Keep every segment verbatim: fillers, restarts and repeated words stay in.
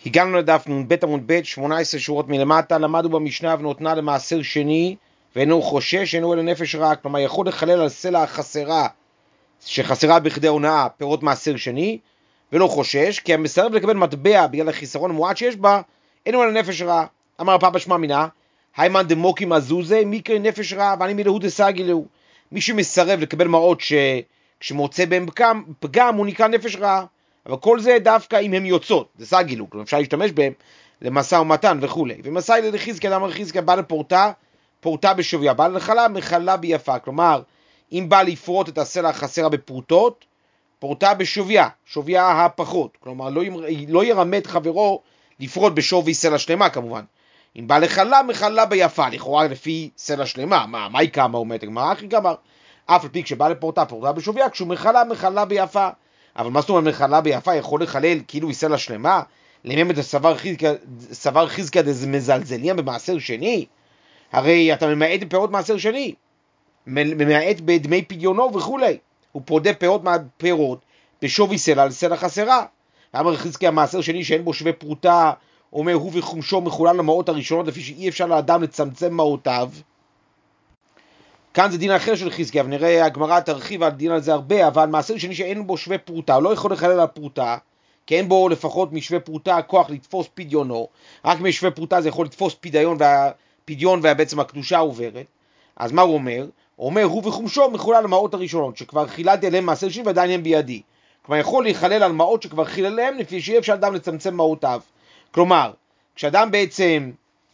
הגענו לדף נ"ב עמוד ב', שמונה עשרה שורות מלמטה. למדנו במשנה ונותנה למעשר שני ואינו חושש, אינו אלא נפש רע. כלומר יכול לחלל על סלע החסרה שחסרה בכדי הונאה פירות מעשר שני ולא חושש, כי המסרב לקבל מטבע בגלל החיסרון המועט שיש בה, אינו אלא נפש רע. אמר פאפא שמע מינא היימן דמוקי מזוזה מיקרי נפש רע ואני מלהו דסגי להו. מי שמסרב לקבל מעות שכשמוצא בהם פגם, פגם הוא נקרא נפש רע. אבל כל זה דווקא אם הם יוצאות, זה סגילו, כלומר אפשר להשתמש בהם למשא ומתן וכו'. ומסאי לחזקיה, אמר חזקיה, בא לפורטה, פורטה בשוויה, בא לחלה, מחלה ביפה. כלומר, אם בא לפרוט את הסלע החסרה בפרוטות, פורטה בשוויה, שוויה הפחות. כלומר, לא, לא ירמה את חברו לפרוט בשווי סלע שלמה כמובן. אם בא לחלה, מחלה ביפה, לכאורה לפי סלע שלמה. מה, מה היא כמה אומרת? הגמרא אחי כמה? אף על פי כשבא לפורטה, פורטה בשוויה, כשהוא מחלה, מחלה ביפה. אבל מה זאת אומרת מחלה ביפה? יכול לחלל כאילו היא סלע שלמה? לממת סבר חזקיה דזה מזלזליה במעשר שני? הרי אתה ממעט בפירות מעשר שני, ממעט בדמי פדיונו וכו'. הוא פודה פירות מהפירות בשווי סלע על סלע חסרה. אמר חזקיה מעשר שני שאין בו שווה פרוטה, אומר הוא וחומשו מחולן למעות הראשונות, לפי שאי אפשר לאדם לצמצם מעותיו. כאן זה דין אחר של חזקיה, ונראה הגמרא תרחיב על דין על זה הרבה, אבל מעשר שני שאין בו שווה פרוטה, הוא לא יכול לחלל על פרוטה, כי אין בו לפחות משווה פרוטה כוח לתפוס פדיונו, רק משווה פרוטה זה יכול לתפוס פדיון, והפדיון ובעצם הקדושה עוברת. אז מה הוא אומר? הוא אומר, הוא וחומשו מחולל למעות הראשונות, שכבר חיללתי עליהם מעשר שני ועדיין הם בידי. כלומר, יכול להיחלל על מעות שכבר חילל עליהם, לפי שאי אפשר אדם לצמצם מעותיו. כלומר, כשאדם בעצם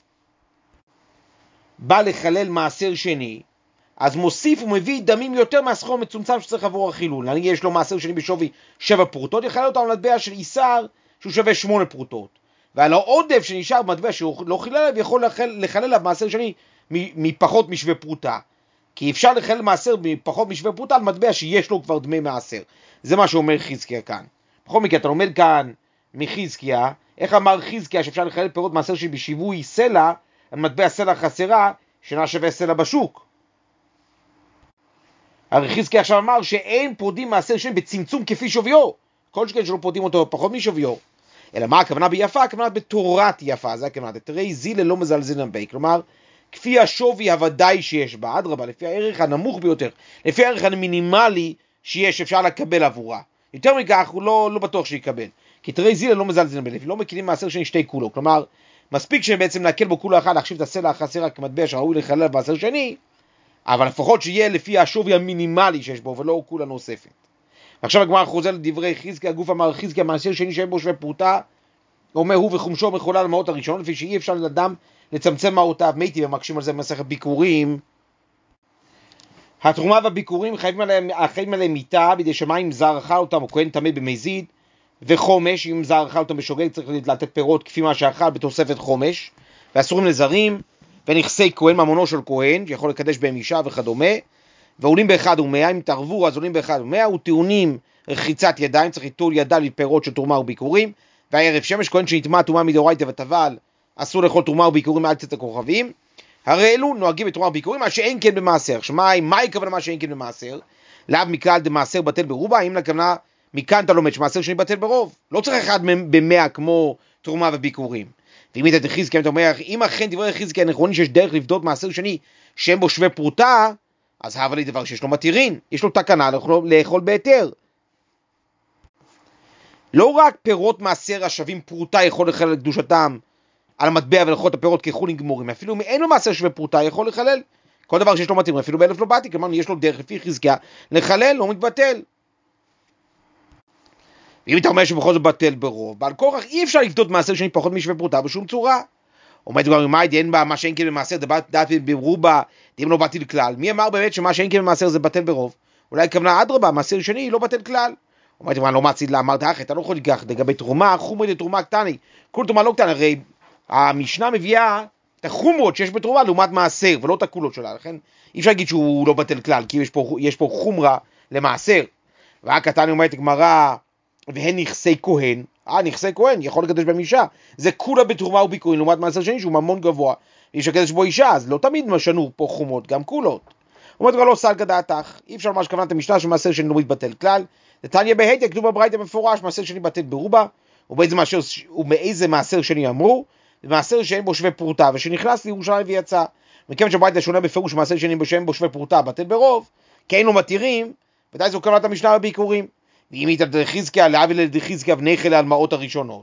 בא לחלל מעשר שני, אז מוסיף ומביא דמים יותר מהסכום המצומצם שצריך עבור החילול. נגיד יש לו מעשר שני בשווי שבע פרוטות, יחלל אותם על מטבע של איסר שהוא שווה שמונה פרוטות. ועל העודף שנשאר במטבע שהוא לא חילל עליו, יכול לחלל עליו מעשר שני מפחות משווה פרוטה. כי אפשר לחלל מעשר מפחות משווה פרוטה על מטבע שיש לו כבר דמי מעשר. זה מה שאומר חזקיה כאן. בכל מקרה, אתה לומד כאן מחזקיה, איך אמר חזקיה שאפשר לחלל פירות מעשר שני בשיווי סלע, על מטבע סלע חסרה, שאינה שווה סלע בשוק. הרי חזקיה עכשיו אמר שאין פרודים מעשר שני בצמצום כפי שוויו, כל שכן שלא פרודים אותו פחות משוויו. אלא מה הכוונה ביפה? הכוונה בתורת יפה, זה הכוונה, תראי זילה לא מזלזלן בי, כלומר כפי השווי הוודאי שיש בה, אדרבה, לפי הערך הנמוך ביותר, לפי הערך המינימלי שיש אפשר לקבל עבורה. יותר מכך הוא לא, לא בטוח שיקבל, כי תראי זילה לא מזלזלן בי, לא מקילים מעשר שני שתי כולו, כלומר מספיק שבעצם להקל בו כולו אחד, להחשיב את הסלע החסרה כמטבע שראוי לחלל בעשר שני, אבל לפחות שיהיה לפי השווי המינימלי שיש בו, ולא כולה נוספת. ועכשיו הגמרא חוזר לדברי חזקיה, הגוף אמר חזקיה, מעשר שני שאין בו שווה פרוטה, אומר הוא וחומשו מחולל למעות הראשון, לפי שאי אפשר לאדם לצמצם מעותיו. מייטי ומקשים על זה במסכת ביקורים. התרומה והביקורים חייבים עליהם, חייבים עליהם מיתה, בידי שמיים זר אכל אותם, או כהן תמיד במזיד, וחומש, אם זר אכל אותם בשוגג, צריך לתת פירות כפי מה שאכל בתוספת חומש, ואסורים לזרים, ונכסי כהן, ממונו של כהן, שיכול לקדש בהם אישה וכדומה, ועולים באחד ומאה, אם תערבו אז עולים באחד ומאה, וטעונים רחיצת ידיים, צריך ליטול ידה לפירות של תרומה וביקורים, והערב שמש, כהן שנטמא טומאה מדאורייתא וטבל, אסור לאכול תרומה וביקורים מעל צאת הכוכבים, הרי אלו נוהגים בתרומה וביקורים, מה שאין כן במעשר. שמע, מה הכוונה מה שאין כן במעשר? לאו מכלל דמעשר בטל ברובה, האם לכוונה מכאן אתה לומד שמעשר שני בטל ברוב? לא צריך אחד במאה כמו תרומה וביקורים. ואם אתה חזקיה, אתה אומר, אם אכן דברי חזקיה נכונים שיש דרך לבדות מעשר שני שאין בו שווה פרוטה, אז הווה לי דבר שיש לו מתירין, יש לו תקנה לאכול, לאכול בהיתר. לא רק פירות מעשר השווים פרוטה יכול לחלל לקדושתם על המטבע ולאכול את הפירות כחולין גמורים, אפילו אם אין לו מעשר שווה פרוטה יכול לחלל כל דבר שיש לו מתירין, אפילו באלף לא באתי, כלומר יש לו דרך לפי חזקיה לחלל, לא מתבטל. ואם אתה אומר שבכל זאת בטל ברוב, בעל כורח אי אפשר לבדות מעשר שני פחות משווה פרוטה בשום צורה. אומרת כבר מה אין בה, מה שאין כן במעשר זה דעת ברובה, אם לא בטל כלל. מי אמר באמת שמה שאין כן במעשר זה בטל ברוב? אולי כוונה אדרבה, מעשר שני לא בטל כלל. אומרת כבר לא מצית לה, אמרת אחי, אתה לא יכול לקח לגבי תרומה, חומרי לתרומה קטני, כל תרומה לא קטנה, הרי המשנה מביאה את החומרות שיש בתרומה לעומת מעשר, ולא את הכולות שלה, לכן אי אפשר להגיד שהוא לא בטל כלל, כי יש פה, יש פה חומרה למעשר. רק קטני אומרת גמרא, והן נכסי כהן, אה נכסי כהן, יכול לקדש בהם אישה, זה כולה בתרומה וביקורים, לעומת מעשר שני שהוא ממון גבוה, יש לקדש בו אישה, אז לא תמיד משנו פה חומות, גם כולות. אומרת כבר לא סלקא דעתך, אי אפשר ממש כוונת המשנה שמעשר שני לא מתבטל כלל, נתניה בהתיה, כתוב בברייתא במפורש, מעשר שני בטל ברובה, ובאיזה מעשר, ובאיזה מעשר שני אמרו, במעשר שאין בו שווה פרוטה, ושנכנס לירושלים ויצא. מכיוון שהברייתא שונה בפירוש מעשר שני שאין בו שווה פרוטה, בטל ברוב, כי היינו מתירים, ודאי זו כוונת המשנה בעיקורים. ואם היא תדרי חזקיה, להביא לידי חזקיה ונכל על מעות הראשונות.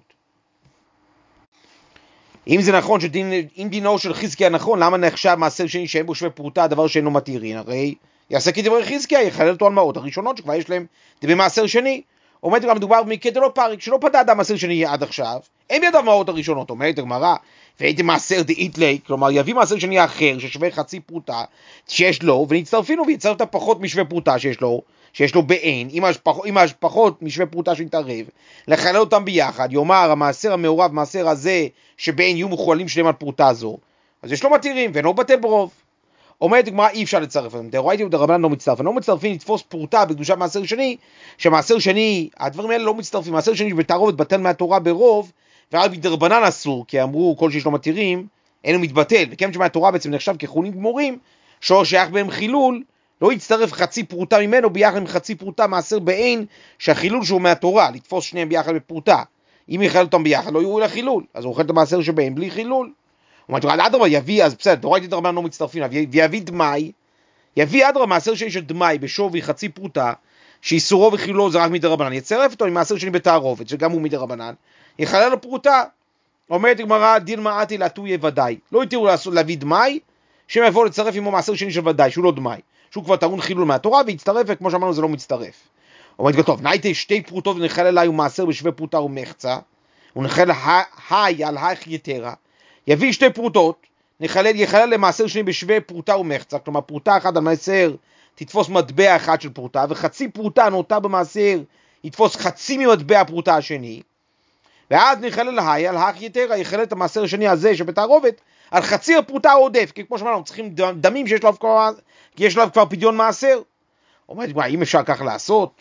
אם זה נכון, שדין, אם דינו של חזקיה נכון, למה נחשב מעשר שני שאין בו שווה פרוטה, הדבר שאינו מתירים? הרי יעשה כדברי חזקיה, יחלל אותו על מעות הראשונות, שכבר יש להם דבי מעשר שני. אומרת גם מדובר במקרה לא פריק, שלא פדה אדם מעשר שני עד עכשיו, אין בידיו מעות הראשונות. אומרת הגמרא, והייתי מעשר דאיתלי, כלומר יביא מעשר שני אחר ששווה חצי פרוטה שיש לו, ונצטרפינו ויצטרף את הפחות משווה פרוטה שיש לו, שיש לו בעין, עם הפחות משווה פרוטה שנתערב, לחלל אותם ביחד. יאמר המעשר המעורב, מעשר הזה שבעין יהיו מחוללים שלהם על פרוטה זו, אז יש לו מתירים ואינו בטל ברוב. אומרת הגמרא, אי אפשר לצרף אותם, דאורייתא ודרבנן לא מצטרפים, לא מצטרפים לתפוס פרוטה בקדושת מעשר שני, שמעשר שני, הדברים האלה לא מצטרפים. מעשר שני בתערובת בטל מהתורה ברוב, ורק בדרבנן אסור, כי אמרו כל שיש לו מתירים אינו מתבטל, וכיוון שמהתורה בעצם נחשב כחולין גמורים, שלא שייך בהם חילול, לא יצטרף חצי פרוטה ממנו ביחד עם חצי פרוטה מעשר בעין, שהחילול שהוא מהתורה, לתפוס שניהם ביחד בפרוטה. אם יחלל אותם ביחד לא יהיו לחילול, אז הוא אוכל את המעשר שבעין בלי חילול. אומרת, אדרבה יביא, אז בסדר, דאורייתא דרבנן לא מצטרפים, ויביא דמאי, יביא אדרבה מעשר שני של דמאי בשווי חצי פרוטה, שאיסורו וחילולו זה רק מדרבנן, יצרף אותו עם מעשר שני בתערובת, שגם הוא מדרבנן, יחלל לו פרוטה. אומרת הגמרא, דין מעטי לטויה ודאי, לא יתירו להביא דמאי, שהם יבואו לצרף עמו מעשר שני של ודאי, שהוא לא דמאי, שהוא כבר טעון חילול מהתורה, והצטרף, וכמו שאמרנו זה לא מצטרף. אומרת, טוב, נייתי שתי פרוטות ונחלל אליי ומעשר בשווה פרוטה ומחצה, ונחלל היי על היך יתרה, יביא שתי פרוטות, נחלל, יחלל למעשר שני בשווה פרוטה ומחצה, כלומר פרוטה אחת על מעשר תתפוס מטבע אחד של פרוטה, וחצי פרוטה נוטה במעשר יתפוס חצי ממטבע הפרוטה השני, ואז נחלל היי על היך יתרה, יחלל את המעשר השני הזה שבתערובת, על חצי הפרוטה העודף, כי כמו שאמרנו, צריכים דמים שיש לו כבר, יש לו כבר פדיון מעשר. אומרת, אם אפשר כך לעשות?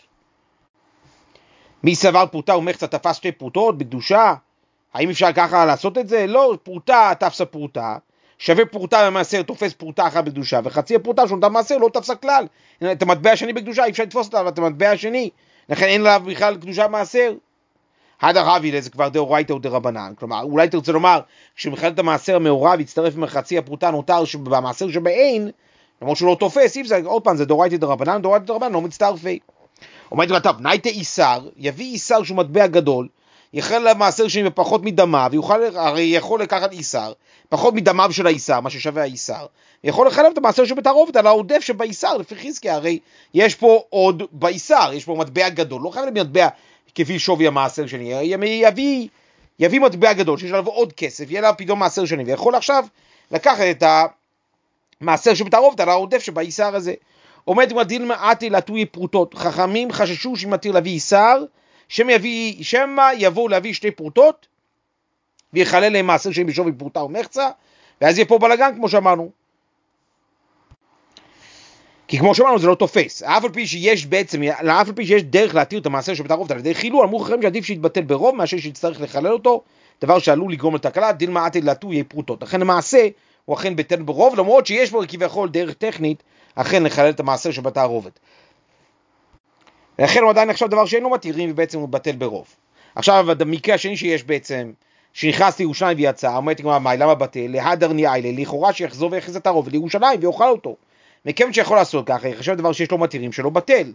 מי סבר פרוטה ומחצה תפס שתי פרוטות בקדושה? האם אפשר ככה לעשות את זה? לא, פרוטה תפסה פרוטה, שווה פרוטה במעשר תופס פרוטה אחת בקדושה, וחצי הפרוטה שנוטה במעשר לא תפסה כלל. את המטבע השני בקדושה אי אפשר לתפוס אותה, אבל את המטבע השני, לכן אין לה בכלל קדושה במעשר. הדר רבי זה כבר דאורייתא ודרבנן, כלומר אולי תרצה לומר כשמחלל את המעשר המעורב יצטרף עם חצי הפרוטה נותר במעשר שבעין, למרות שהוא לא תופס, אם זה עוד פעם זה דאורייתא דרבנן, דאורייתא דרבנן לא מצטרפי. אומרת לו, טוב, נייתא איסר, יביא איסר שהוא מטבע גדול, יחלל למעשר שני בפחות מדמיו, ויוכל, הרי יכול לקחת איסר, פחות מדמיו של האיסר, מה ששווה האיסר, יכול לחלל את המעשר שבתערובת על העודף שבאיסר, לפי חזקיה, הרי יש פה עוד באיסר, יש פה מטבע גדול, לא חייב למטבע כפי שווי המעשר שני, יביא, יביא מטבע גדול, שיש עליו עוד כסף, יהיה לה פתאום מעשר שני, ויכול עכשיו לקחת את המעשר שבתערובת על העודף שבאיסר הזה. עומד עם הדין מעטי לטוי פרוטות, חכמים חששו שמתיר להביא איסר, שם יביא, שמה יבואו להביא שתי פרוטות, ויחלל להם מעשר שני בשווי פרוטה ומחצה, ואז יהיה פה בלגן כמו שאמרנו. כי כמו שאמרנו זה לא תופס, אף על פי שיש בעצם, אף על פי שיש דרך להתיר את המעשר שבתערובת על ידי חילול, אמרו אחרים שעדיף שיתבטל ברוב, מאשר שיצטרך לחלל אותו, דבר שעלול לגרום לתקלה, דין מעטי לטוי פרוטות. לכן המעשה הוא אכן בטל ברוב, למרות שיש בו כביכול דרך טכנית, אכן לחלל את המעשר שבתערובת. לכן הוא עדיין נחשב דבר שאינו מתירים, ובעצם הוא בטל ברוב. עכשיו, המקרה השני שיש בעצם, שנכנס לירושלים ויצא, אומרת כמו המאי, למה בטל? להדר ניאיילה, לכאורה שיחזור ויחז את התערובת לירושלים ויאכל אותו. מכיוון שיכול לעשות ככה, יחשב דבר שיש לו מתירים, שלא בטל.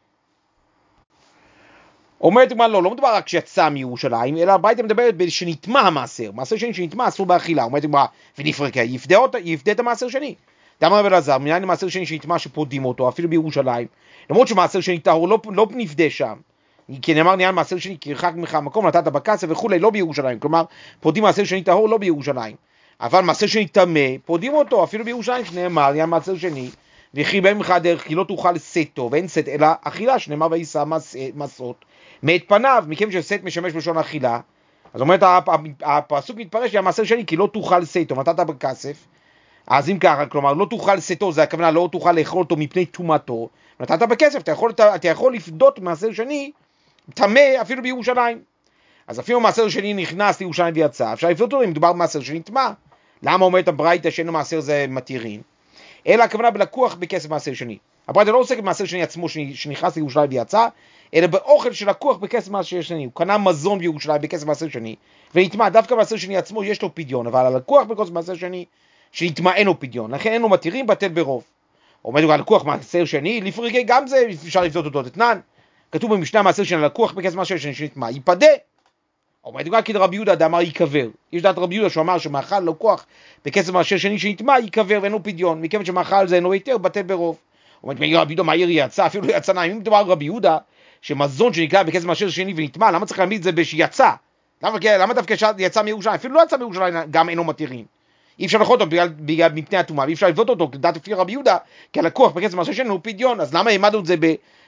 אומרת כמו לא, לא מדובר רק שיצא מירושלים, אלא הברייתא מדברת שנטמע המעשר, מעשר שני שנטמע אסור באכילה. אומרת כמו ונפרקה, יפדה, יפדה את המעשר שני. דאמר רבי אלעזר, מניין המעשר שני שנטמע שפודים אותו, אפילו בירושלים, למרות שמעשר שני טהור לא, לא נפדה שם, כי נאמר נהיה מעשר שני כי ירחק ממך המקום, נתת בכסף וכולי, לא בירושלים, כלומר פודים מעשר שני טהור לא בירושלים, אבל מעשר שני טמא, פודים אותו אפילו בירושלים, שנאמר נהיה מעשר שני, וכי בהם לך דרך כי לא תוכל לשאתו, ואין שאת אלא אכילה, שנאמר ויישא מסות, מאת פניו, מכם ששאת משמש בלשון אכילה, אז אומרת הפסוק מתפרש שהמעשר שני כי לא תוכל לשאתו, נתת בכסף, אז אם ככה, כלומר, לא תוכל לשאתו, זה הכוונה, לא תוכל לאכול אותו מפני טומאתו, נתת בכסף, אתה יכול, אתה, אתה יכול לפדות מעשר שני, טמא אפילו בירושלים. אז אפילו מעשר שני נכנס לירושלים ויצא, אפשר לפדות אותו אם מדובר במעשר שני טמא. למה אומרת הברייתא שאין המעשר זה מתירים? אלא הכוונה בלקוח בכסף מעשר שני. הברייתא לא עוסקת במעשר שני עצמו שנכנס לירושלים ויצא, אלא באוכל שלקוח בכסף מעשר שני. הוא קנה מזון בירושלים בכסף מעשר שני, ונטמע, דווקא מעשר שני עצמו יש לו פדיון, אבל הלקוח בכסף מעשר שני שנטמע אין לו פדיון, לכן אין לו מתירים, בטל ברוב. עומד על לקוח מעשר שני, לפרקי גם זה אפשר לפדות אותו תתנן. כתוב במשנה מעשר שני, לקוח בכסף מעשר שני שנטמע, ייפדה. עומד גם כדרבי יהודה דאמר ייקבר. יש דעת רבי יהודה שהוא אמר שמאכל לקוח בכסף מעשר שני שנטמע ייקבר ואין לו פדיון, מכיוון שמאכל זה אין לו היתר, בטל ברוב. עומד רבי יהודה מהיר יצא, אפילו יצא נעים. אם מדובר על רבי יהודה שמזון שנקרא בכסף מעשר שני ונטמע, למה צריך להעמיד את זה בשיצא? למה, למה דווקא יצא מירושלים? אפילו לא יצא מירושלים, גם אינו מתירים. אי אפשר לאכול אותו בגלל, בגלל מפני הטומאה, ואי אפשר לבדות אותו כדעת לפי רבי יהודה, כי הלקוח בכסף מעשר שני הוא פדיון, אז למה העמדנו את זה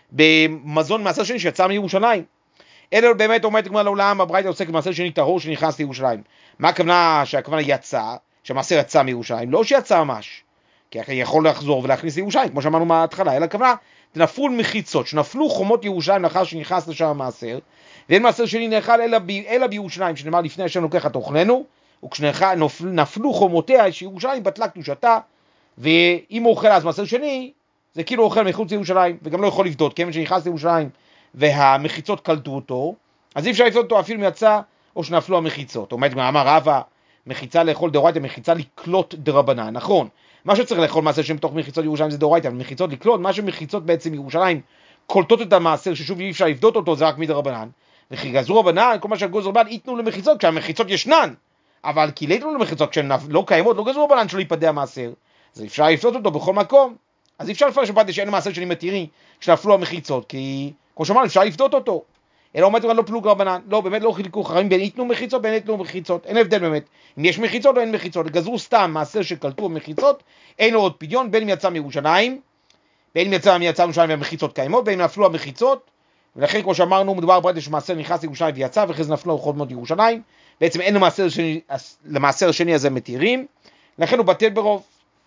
במזון מעשר שני שיצא מירושלים? אלא באמת עומדת כמו לעולם, הברייתא עוסקת במעשר שני טהור שנכנס לירושלים. מה הכוונה שהכוונה יצא, שהמעשר יצא מירושלים? לא שיצא ממש, כי יכול לחזור ולהכניס לירושלים, כמו שאמרנו מההתחלה, אלא הכוונה, נפלו מחיצות, שנפלו חומות ירושלים לאחר שנכנס לשם המעשר, ואין מעשר שני נאכל אלא, ב, אלא בירושלים, שנאמר לפני השם לוקח את אוכלנו, וכשנפלו חומותיה שירושלים בטלה קדושתה, ואם הוא אוכל אז מעשר שני, זה כאילו אוכל מחוץ לירושלים, וגם לא יכול לפדות, כיוון שנכנס לירושלים והמחיצות קלטו אותו, אז אי אפשר לפדות אותו אפילו מיצא או שנפלו המחיצות. עומד אמר רבא, מחיצה לאכול דאורייתא, מחיצה לקלוט דרבנן, נכון. מה שצריך לאכול מעשר שם בתוך מחיצות ירושלים זה דאורייתא, אבל מחיצות לקלוט, מה שמחיצות בעצם ירושלים קולטות את המעשר, ששוב אי אפשר לפדות אותו, זה רק מדרבנן. וכי גזרו רבנן, כל מה שגזרו רבנן, ייתנו למחיצות, כשהמחיצות ישנן. אבל כי לא ייתנו למחיצות, כשהן לא קיימות, לא גזרו רבנן שלא ייפדה המעשר. אז אפשר לפדות אותו בכל מקום. אז אפשר לפרש שבאתי שאין מעשר שני מתירי, כשנפלו המחיצות, כי כמו שאמרנו, אפשר לפדות אותו. אלא עומד לא פלוג רבנן, לא, באמת לא חילקו חכמים בין ייתנו מחיצות, בין ייתנו מחיצות, אין הבדל באמת. אם יש מחיצות או אין מחיצות, גזרו סתם מעשר שקלטו במחיצות, אין לו עוד פדיון, בין אם יצא מירושלים, בין אם יצא מיצא מירושלים והמחיצות קיימות, בין אם נפלו המחיצות, ולכן כמו שאמרנו, מדובר ברייתא שמעשר נכנס לירושלים ויצא, ואחרי זה נפלו חומות ירושלים, בעצם אין למעשר שני, למעשר השני הזה מתירים, לכן הוא בטל ברוב.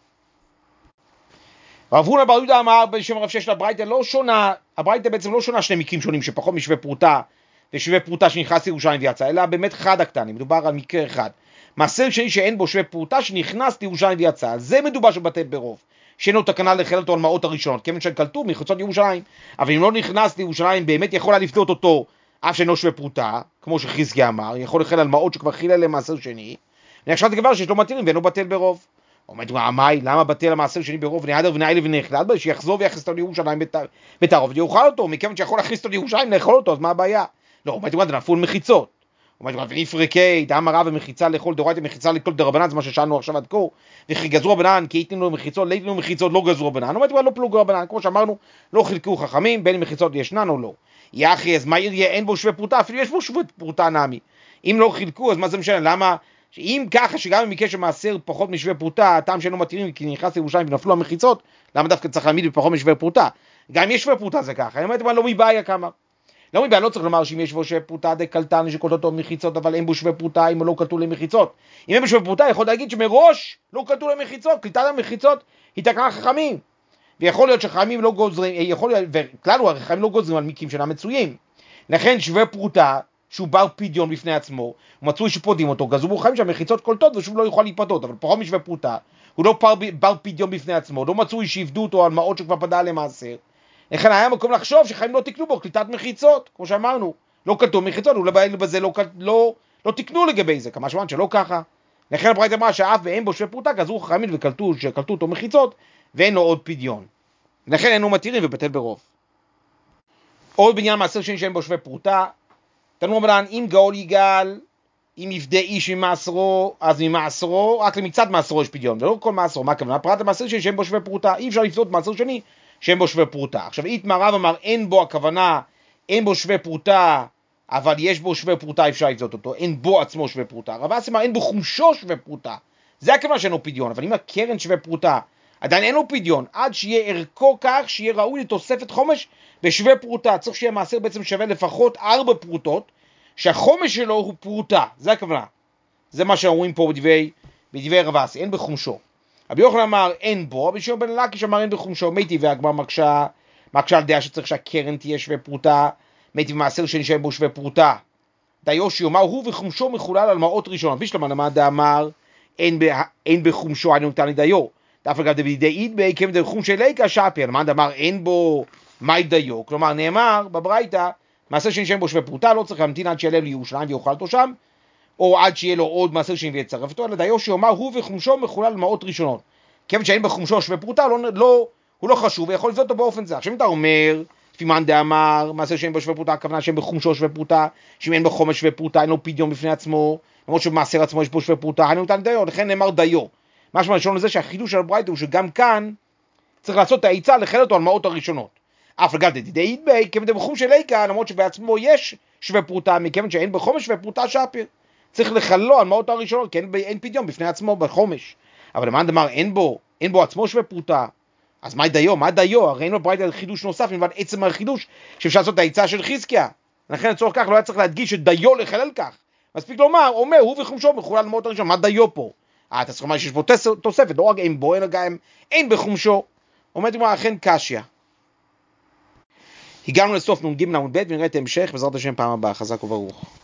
רב הונא בר יהודה אמר בשם רב ששת הברייתא לא שונה, הברייתא בעצם לא שונה שני מקרים שונים שפחות משווה פרוטה ושווה פרוטה שנכנס לירושלים ויצא, אלא באמת חד הקטנים, מדובר על מקרה אחד. מעשר שני שאין בו שווה פרוטה שנכנס לירושלים ויצא, זה מדובר שבטל ברוב, שאין לו תקנה לחלל אותו על מעות הראשונות, כיוון שקלטו מחוצות ירושלים, אבל אם לא נכנס לירושלים באמת יכול לפדות אותו אף שאינו שווה פרוטה, כמו שחזקיה אמר, יכול לחלל על מעות שכבר חילל להם מעשר שני, ונחשב דבר שיש לו מתירים ואינו בטל ברוב. עומד רעמי, למה בטל המעשר שני ברוב נעדר ונעילה ונכלל, שיחזור ויחס אותו לירושלים בתערוב ויאכל אותו, מכיוון שיכול להכניס אותו לירושלים לאכול אותו, אז מה הבעיה? לא, עומד רעמי, נפול מחיצות. עומד רעמי, ונפרקי, דאמר רב ומחיצה לאכול דאורייתא, מחיצה לקלוט דרבנן, זה מה ששאלנו עכשיו עד כה, וכי גזרו רבנן, כי ייתנו לו מחיצות, לא ייתנו מחיצות, לא גזרו רבנן. עומד רעמי, לא פלוג רבנן, כמו שאמרנו, לא חילקו חכמים, בין מחיצות ישנן או לא. יחי, אז מה יהיה, אין בו שווה פרוטה, אפילו יש בו שווה פרוטה נעמי. אם לא חילקו, אז מה זה משנה? למה? שאם ככה שגם במקרה שמעשר פחות משווה פרוטה, הטעם שאינו מתירים כי נכנס לירושלים ונפלו המחיצות, למה דווקא צריך להעמיד בפחות משווה פרוטה? גם אם יש שווה פרוטה זה ככה, אני אומרת, לא מבעיה כמה. לא מבעיה, לא צריך לומר שאם יש בו שווה פרוטה די קלטן שקולט אותו מחיצות, אבל אין בו שווה פרוטה אם הוא לא קלטו למחיצות. אם אין בו שווה פרוטה, יכול להגיד שמראש לא קלטו למחיצות, קליטת המחיצות היא תקנה חכמים. ויכול להיות שחכמים לא גוזרים, יכול להיות, וכלל הוא החכמים לא גוזרים על מקרים שאינם מצויים. לכן שווה פרוטה שהוא בר פדיון בפני עצמו, מצוי שפודים אותו, גזרו חיים שהמחיצות קולטות ושוב לא יוכל להיפדות, אבל פחות משווה פרוטה, הוא לא בר, בר פדיון בפני עצמו, לא מצוי שיפדו אותו על מעות שכבר פדה למעשר. לכן היה מקום לחשוב שחיים לא תקנו בו קליטת מחיצות, כמו שאמרנו, לא קלטו מחיצות, אולי בזה לא, לא, לא תקנו לגבי זה, כמה שמען שלא ככה. לכן הברייתא אמרה שאף ואין בו שווה פרוטה, גזרו חיים וקלטו, שקלטו אותו מחיצות, ואין לו עוד פדיון. לכן אינו מתירים ובטל ברוב. עוד בעניין מעשר שני שאין בו שווה פרוטה, תנו רבנן, אם גאול יגאל, אם יפדה איש ממעשרו, אז ממעשרו, רק למקצת מעשרו יש פדיון, ולא כל מעשרו. מה הכוונה? פרט המעשר שני שאין בו שווה פרוטה, אי אפשר לפדות מעשר שני שאין בו שווה פרוטה. עכשיו, איתמר רב אמר, אין בו הכוונה, אין בו שווה פרוטה, אבל יש בו שווה פרוטה, אפשר לפדות אותו, אין בו עצמו שווה פרוטה. רב אסי אמר, אין בו חומשו שווה פרוטה. זה הכוונה שאין לו פדיון, אבל אם הקרן שווה פרוטה, עדיין אין לו פדיון, עד שיהיה ערכו כך, שיהיה ראוי לתוספת חומש בשווה פרוטה. צריך שיהיה מעשר בעצם שווה לפחות ארבע פרוטות, שהחומש שלו הוא פרוטה. זה הכוונה. זה מה שאומרים פה בדברי, בדברי רב אסי, אין בחומשו. רבי יוחנן אמר אין בו, רבי שמעון בן לקיש אמר אין בחומשו. מי טבעי הגמרא מקשה, מקשה על דעה שצריך שהקרן תהיה שווה פרוטה, מי טבעי מעשר שנשאר בו שווה פרוטה. דיושי אומר, הוא וחומשו מחולל על מעות ראשונות. בישלמה למד אמר, אין, ב, אין בחומשו, אני נותן לי דיו. דף אגב דבידי אידבי, כיוון דרחום של ליקה שפיר, למען דאמר אין בו מי דיו, כלומר נאמר בברייתא, מעשר שני שאין בו שווה פרוטה, לא צריך להמתין עד שיעלה לירושלים ויאכל אותו שם, או עד שיהיה לו עוד מעשר שני ויצרף אותו, אלא דיו שיאמר הוא וחומשו מחולל מעות ראשונות. כיוון שאין בחומשו שווה פרוטה, לא, לא, הוא לא חשוב, ויכול לבזות אותו באופן זה. עכשיו אם אתה אומר, לפי מאן דאמר, מעשר שאין בו שווה פרוטה, הכוונה שאין בחומשו שווה פרוטה, שאם אין בחומש שווה פרוטה, אין לו פדיון בפני עצמו, למרות שבמעשר עצמו יש בו שווה פרוטה, אני נותן דיו, לכן נאמר דיו. משמע ראשון לזה שהחידוש של הברייתא הוא שגם כאן צריך לעשות את העיצה לחל אותו על מעות הראשונות. אף לגד דדידי אידבי, כיוון דבחום של ליקה, למרות שבעצמו יש שווה פרוטה, מכיוון שאין בחומש שווה פרוטה שפיר. צריך לחלו על מעות הראשונות, כי אין, אין פדיון בפני עצמו בחומש. אבל למען דאמר אין בו, אין בו עצמו שווה פרוטה, אז מה דיו? מה דיו? הרי אין לו ברייתא חידוש נוסף, מלבד עצם החידוש, שאפשר לעשות את העיצה של חזקיה. לכן לצורך כך לא היה צריך להדגיש את דיו לחלל כך. מספיק לומר, אומר, הוא וחומשו מחולל על מעות הראשונות. מה דיו פה? אה, אתה צריך לומר שיש בו תוספת, לא רק אין בו, אלא גם אין בחומשו. אומרת אמרה, אכן קשיא. הגענו לסוף נ"ג עמוד ב' ונראה את ההמשך, בעזרת השם פעם הבאה. חזק וברוך.